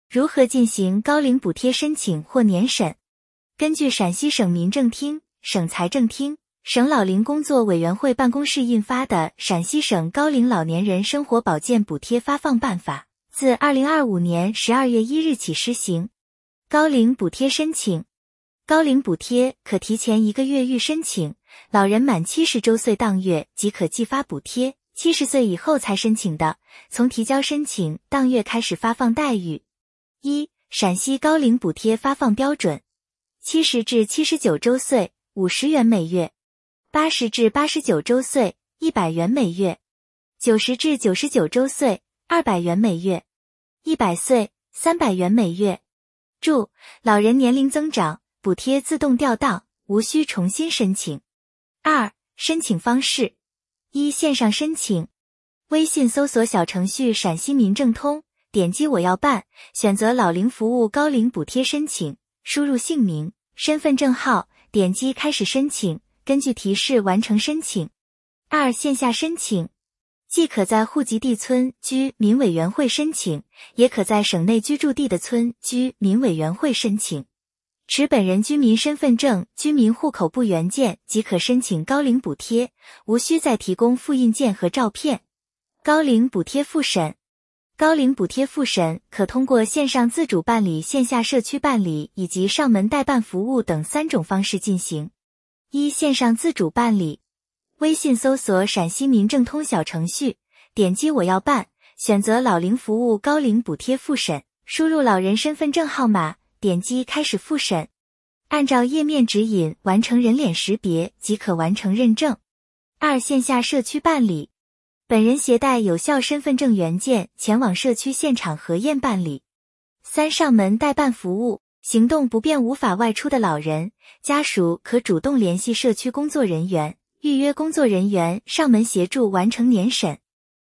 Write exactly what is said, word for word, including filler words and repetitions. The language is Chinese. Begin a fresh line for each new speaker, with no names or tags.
如何进行高龄补贴申请或年审？根据陕西省民政厅、省财政厅、省老龄工作委员会办公室印发的《陕西省高龄老年人生活保健补贴发放办法》，自二零二五年十二月一日起施行。高龄补贴申请。高龄补贴可提前一个月预申请，老人满七十周岁当月即可计发补贴，七十岁以后才申请的，从提交申请当月开始发放待遇。一、陕西高龄补贴发放标准：七十至七十九周岁五十元每月，八十至八十九周岁一百元每月，九十至九十九周岁二百元每月，一百岁三百元每月。注：老人年龄增长，补贴自动调档，无需重新申请。二、申请方式：一、线上申请，微信搜索小程序陕西民政通，点击我要办，选择老龄服务高龄补贴申请，输入姓名、身份证号，点击开始申请，根据提示完成申请。二、线下申请，既可在户籍地村居民委员会申请，也可在省内居住地的村居民委员会申请。持本人居民身份证、居民户口簿原件即可申请高龄补贴，无需再提供复印件和照片。高龄补贴复审。高龄补贴复审可通过线上自主办理、线下社区办理以及上门代办服务等三种方式进行。一、线上自主办理，微信搜索陕西民政通小程序，点击我要办，选择老龄服务高龄补贴复审，输入老人身份证号码，点击开始复审，按照页面指引完成人脸识别即可完成认证。二、线下社区办理，本人携带有效身份证原件前往社区现场核验办理。三、上门代办服务，行动不便无法外出的老人，家属可主动联系社区工作人员，预约工作人员上门协助完成年审。